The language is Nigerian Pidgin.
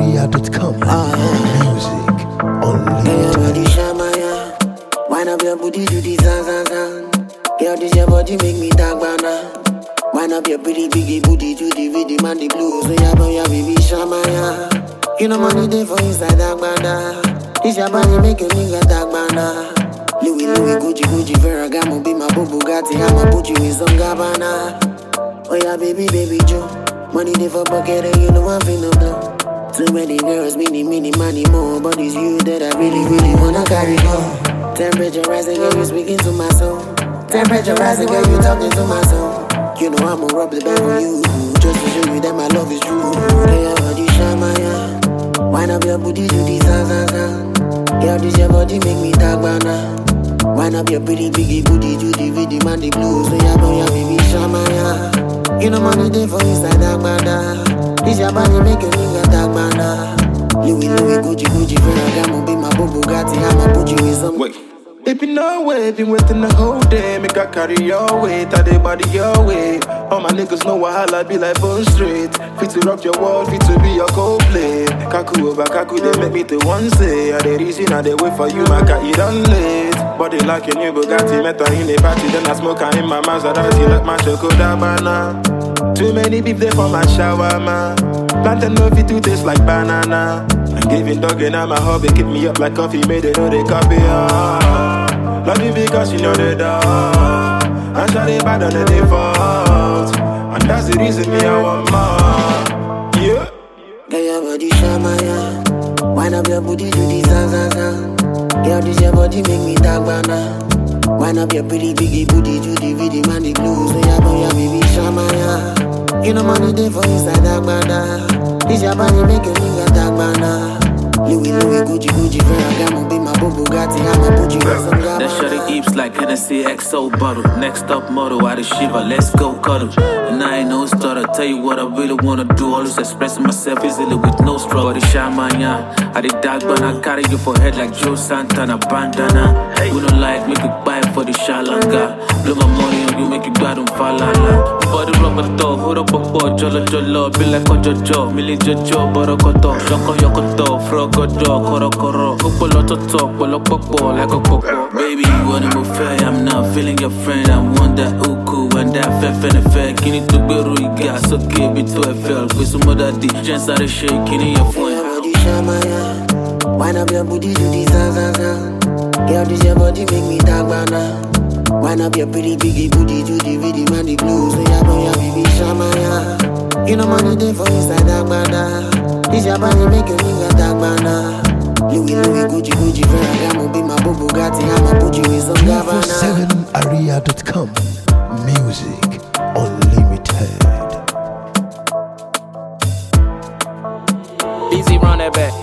citizenaria.com. Music unlimited. Wind up your booty, do the zan zan zan. Girl, this your body make me dark banana. Wind up your pretty biggie booty, do the rhythm and the blues. So ya boy, ya baby shamaya. You know money day for inside that banda. This your body make a nigga dark banana. Louis, Gucci, Ferragamo, be my Bugatti. I'ma put you in some Gabbana. Oh yeah, baby Joe. Money day for bucket and you know I'm finna blow. Too many girls, many money more. But it's you that I really wanna carry on. Temperature rising, girl, you speaking to my soul. Temperature rising, girl, you talking to my soul. You know I'ma rub the bed for you, just to show you that my love is true. Hey, your body shamaya. Wind up your booty, do the zan zan zan. Girl, this your body make me dark banana. Wind up your pretty biggie booty, do the rhythm and the blues. So ya boy, ya baby shamaya. You know money day for inside that banda. This your body make a nigga dark banana. Louis, Gucci, Ferragamo, be my Bugatti. I'ma put you in some. Wait. Baby, no way, been waiting the whole day. Make I carry your weight, tie the body your way. All my niggas know I be like bone straight. Fit to rock your world, fit to be your Coldplay. Kaku over Kaku, they make me the one say. I they reason, I they wait for you, my cat, you done late. Body like a new Bugatti, met her in a party, then I smoke her in my Maserati like my Chocodabana. Too many beef there for my shawarma. Plantain no fit to taste like banana. And giving dog and I'm a hobby, keep me up like coffee, made it know they copy. Love you because you know the dog. And shot it bad on the default. And that's the reason me I want more. Yeah. Girl, your body shamaya. Wind up your booty, do the zan zan zan. Girl, this your body make me dark banana. Wind up your pretty biggie booty, do the rhythm and the blues. So ya boy, ya baby shamaya. You know money day for inside that banda. This your body make a nigga dark banana. Louis, Gucci, Ferragamo, be my Bugatti. I'ma put you in some Gabbana. That shorty eeps like Hennessy XO bottle. Next up model out of Shiva, let's go cuddle. And I ain't no starter, tell you what I really wanna do. Always expressing myself easily with no struggle. The Shamanya, I did dark but I carry you for head like Joe Santana bandana. We don't like, make it buy for the Shalanga. Blow my money on you, make you bad on falala. Body rubber toe, hold up a board, jolo, be like a jojo, milli jojo, borokoto, shoko yokoto, frogodo, koro, upoloto top, polo like a coco. Baby, you wanna move fair, I'm not feeling your friend, I want that uku, and that fair, kini to be ruiga, so keep it to FL, with some other D, chance out of shaking in your phone. Body shamaya, wind up your booty, do the zan zan zan. Girl, this your body make me dark banana. Wind up your pretty biggie booty, do the rhythm and the blues. So ya boy, ya baby shamaya. You know money day for inside that banda. This your body make a nigga dark banana. Louis, Gucci, Ferragamo, be my Bugatti. I'ma put you in some Gabbana. citizenaria.com. Music unlimited. Easy run that back.